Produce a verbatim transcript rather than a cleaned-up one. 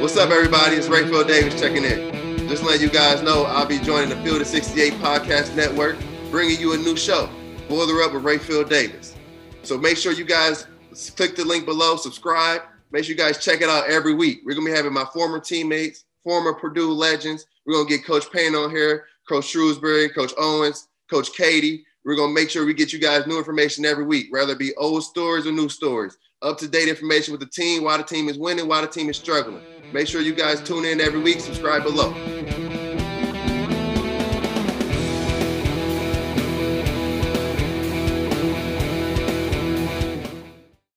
What's up, everybody? It's Rayfield Davis checking in. Just letting you guys know I'll be joining the Field of sixty-eight Podcast Network, bringing you a new show, Boiler Up with Rayfield Davis. So make sure you guys click the link below, subscribe. Make sure you guys check it out every week. We're going to be having my former teammates, former Purdue legends. We're going to get Coach Payne on here, Coach Shrewsbury, Coach Owens, Coach Katie. We're going to make sure we get you guys new information every week, whether it be old stories or new stories, up-to-date information with the team, why the team is winning, why the team is struggling. Make sure you guys tune in every week. Subscribe below.